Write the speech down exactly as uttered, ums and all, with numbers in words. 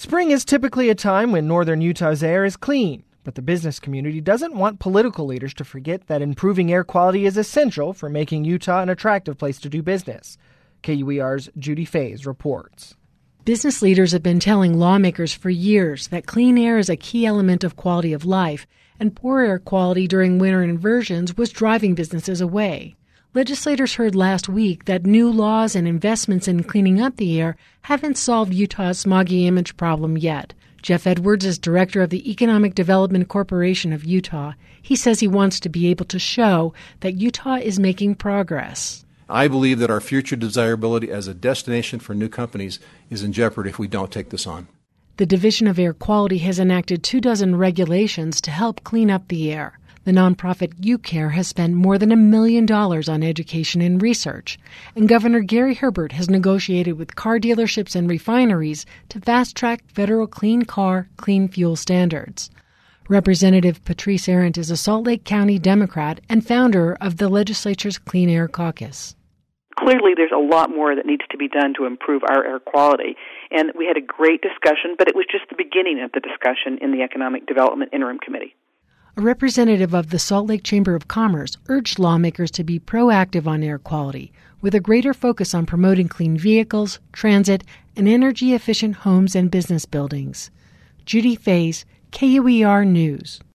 Spring is typically a time when northern Utah's air is clean, but the business community doesn't want political leaders to forget that improving air quality is essential for making Utah an attractive place to do business. K U E R's Judy Fays reports. Business leaders have been telling lawmakers for years that clean air is a key element of quality of life, and poor air quality during winter inversions was driving businesses away. Legislators heard last week that new laws and investments in cleaning up the air haven't solved Utah's smoggy image problem yet. Jeff Edwards is director of the Economic Development Corporation of Utah. He says he wants to be able to show that Utah is making progress. I believe that our future desirability as a destination for new companies is in jeopardy if we don't take this on. The Division of Air Quality has enacted two dozen regulations to help clean up the air. The nonprofit UCare has spent more than a million dollars on education and research, and Governor Gary Herbert has negotiated with car dealerships and refineries to fast-track federal clean car, clean fuel standards. Representative Patrice Arendt is a Salt Lake County Democrat and founder of the legislature's Clean Air Caucus. Clearly, there's a lot more that needs to be done to improve our air quality. And we had a great discussion, but it was just the beginning of the discussion in the Economic Development Interim Committee. A representative of the Salt Lake Chamber of Commerce urged lawmakers to be proactive on air quality, with a greater focus on promoting clean vehicles, transit, and energy-efficient homes and business buildings. Judy Fays, K U E R News.